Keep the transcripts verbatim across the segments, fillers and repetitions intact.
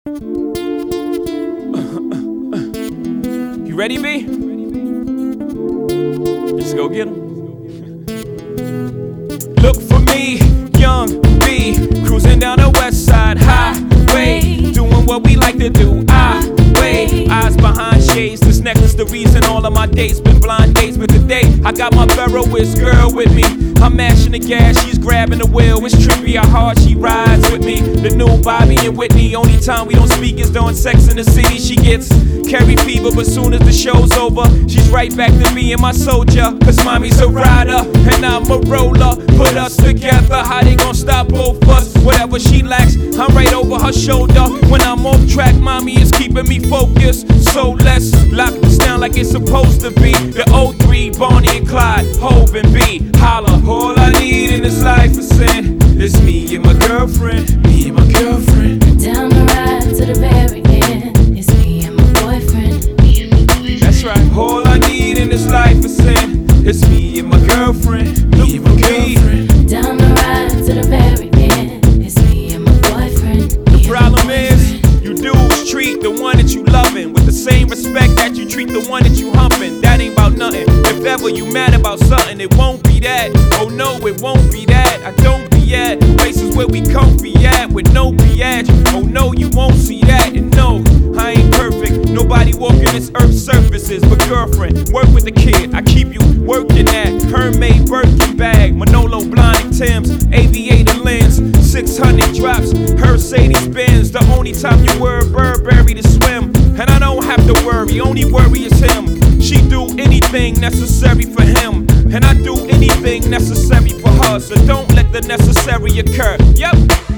You ready, B? Let's go get 'em. Look for me, young B, cruising down the west side highway, doing what we like to do. I wait, eyes behind shades. This necklace the reason all of my dates been blind dates, but today I got my Ferroist girl with me. I'm mashing the gas, she's grabbing the wheel. It's trippy how hard she rides with me. The new Bobby and Whitney. Only time we don't speak is during Sex in the City. She gets carry fever, but soon as the show's over, she's right back to being my soldier. Cause mommy's a rider and I'm a roller. Put us together, how they gon' stop both us? Whatever she lacks, I'm right over her shoulder. When I'm off track, mommy is keeping me focused. So let's lock this down like it's supposed to be. The oh three, Bonnie and Clyde, Hov and B. Holla, all I need in this life is sin. It's me and my girlfriend, me and my girlfriend. Down the ride to the very end. It's me and my boyfriend, me and my boyfriend. That's right. All I need in this life is sin. It's me and my girlfriend, me and my girlfriend. Down the ride to the very end. It's me and my boyfriend. The problem is, you dudes treat the one that you loving with the same respect that you treat the one that you humping. That ain't about nothing. If ever you mad about something, it won't be that. Oh no, it won't be that. I don't be at places where we comfy at with no biatch. Oh no, you won't see that. And no, I ain't perfect. Nobody walking this earth's surfaces. But girlfriend, work with the kid. I keep you working at Hermès Birkin bag, Manolo Blahnik Tim's, aviator lens, six hundred drops, Mercedes Benz. The only time you wear a Burberry to swim, and I don't have to worry. Only worry is him. She do anything necessary for him, and I do anything necessary for her. So don't let the necessary occur. Yep.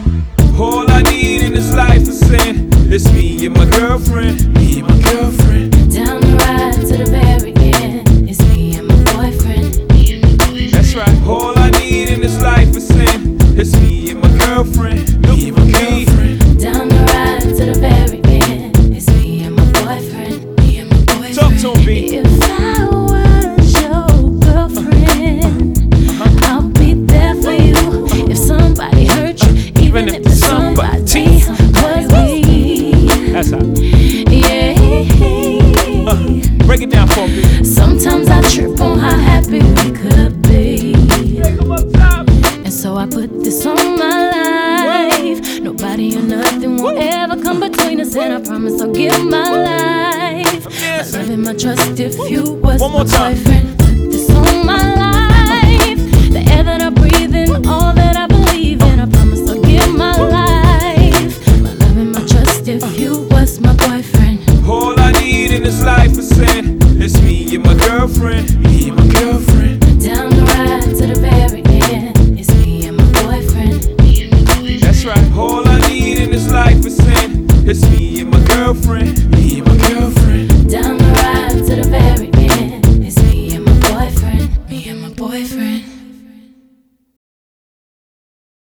All I need in this life is sin. It's me and my girlfriend, me and my girlfriend. Down the ride to the very end. It's me and my boyfriend, me and my boyfriend. That's right. All I need in this life is sin. It's me and my girlfriend, me and my girlfriend. Down the ride to the very end. It's me and my boyfriend, me and my boyfriend. Talk to him, B. If I was your girlfriend, uh-huh. I'll be there for you. If somebody hurt you, even, even if it's somebody was me. That's how. Yeah. Uh, break it down for me. Sometimes I trip on how happy we could be. And so I put this on my life. Nobody or nothing will ever come between us, and I promise I'll give my life. My love and my trust if you was my boyfriend. Put this on my life. The air that I breathe in, all that I believe in, I promise I'll give my life. My love and my trust if you was my boyfriend. All I need in this life is sin. It's me and my girlfriend, me and my girlfriend. Down the ride to the very end. It's me and my boyfriend, me and my boyfriend. That's right. All I need in this life is sin. It's me and my girlfriend,